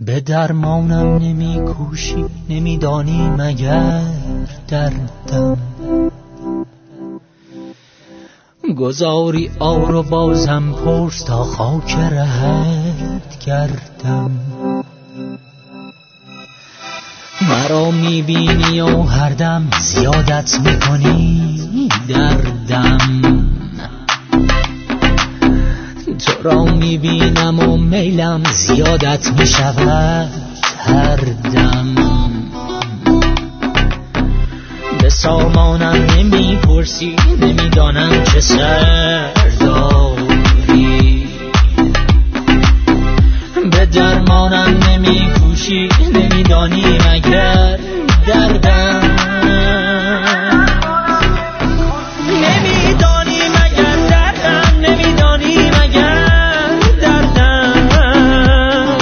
به درمانم نمی کوشی، نمیدانی مگر دردم گذاری آر و بازم پرس تا خاک رهت گردم. مرا میبینی و هر دم زیادت میکنی دردم، تو را میبینم و میلم زیادت میشود هر دم. به سامانم نمیپرسی، نمیدانم چه سر داری، به درمانم نمیکوشی، نمیدانی مگر دردم. نمیدانی مگر دردم، نمیدانی مگر دردم،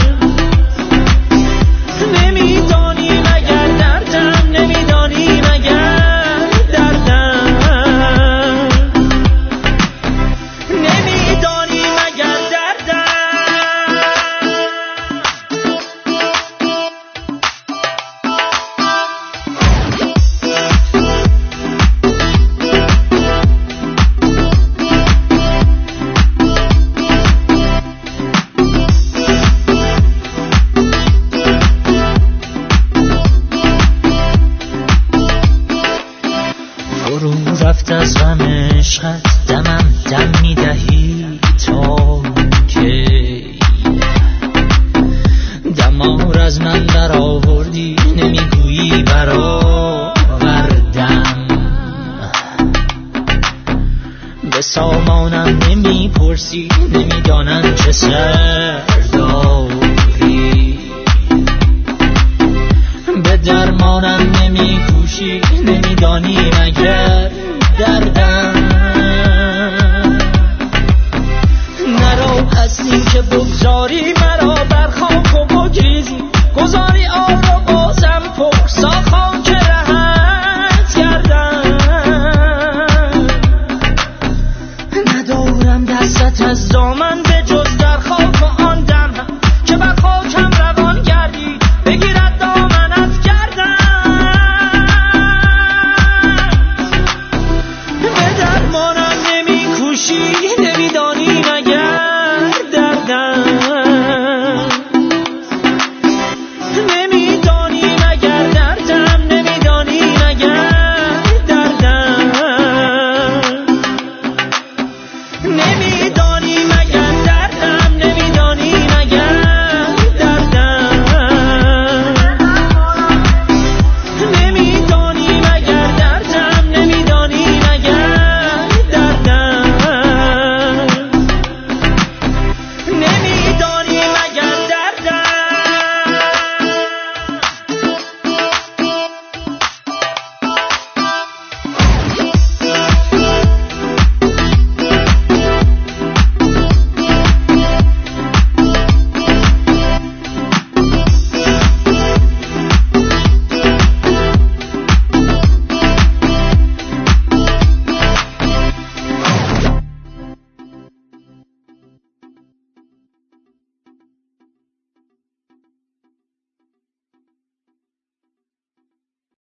نمیدانی مگر دردم، نمیدانی مگر دردم، نمیدانی مگر دردم. فرو رفت از غم عشقت دمم دم میدهی تا کی، دمار از من در آوردی نمیگویی برآوردم. به سامانم نمیپرسی، نمیدانم چه سر داری، به درمانم نمیکوشی، نمیدانی مگر دردم. نرو هستی که بگذاری مرا بر خاک و بگریزی، گذاری آب